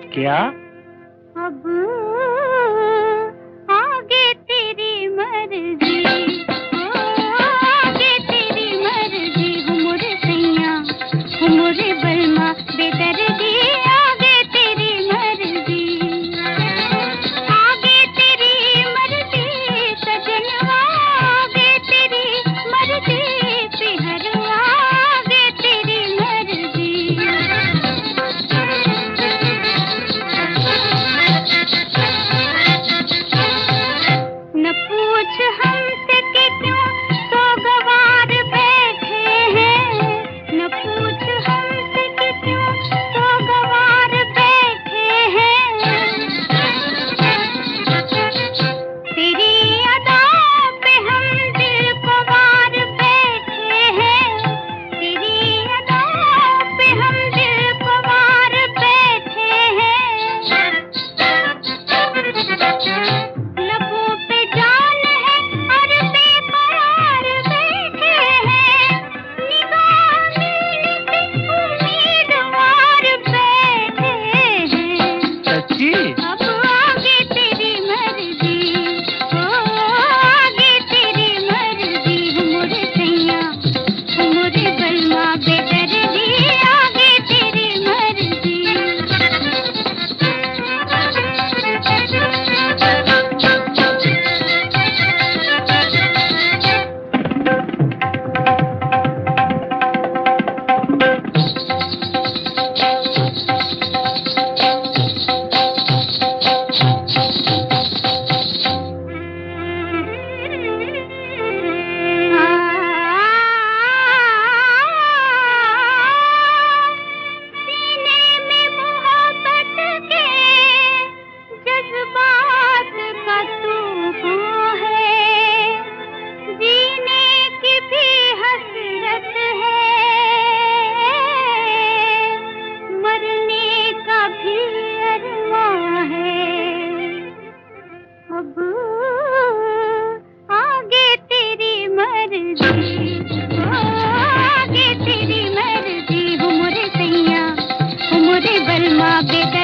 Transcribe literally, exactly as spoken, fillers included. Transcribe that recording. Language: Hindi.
क्या? अब आगे तेरी मर्जी, आगे तेरी मर्जी, हो मोरे सैया, हो मोरे बलमा बेदर्दी, आगे तेरी मर्जी, आगे तेरी मर्जी सजनवा, आगे तेरी मर्जी पिहरवा, आगे तेरी मर्जी। न पूछ हमसे कि क्यों सो गवार बैठे हैं, न पूछ हमसे कि क्यों सो गवार बैठे हैं, तेरी अदा पे हम दिल को वार बैठे हैं, तेरी अदा पे हम दिल को वार बैठे हैं, लबों पे जान है और बेकरार बैठे हैं, निगाह मिलने पे उम्मीदवार बैठे हैं। सच्ची? अब आगे तेरी मर्जी, ओ आगे तेरी मर्जी, हो मोरे सैया, हो मोरे बलमा बेदर्दी, आगे तेरी मर्जी। सीने में मोहब्बत के जज्बात का तूफान है, जीने की भी हसरत है, मरने का भी अरमान है। अब आगे तेरी मर्जी, आगे तेरी मर्जी, हो मोरे सैया, हो मोरे बलमा बेदर्दी।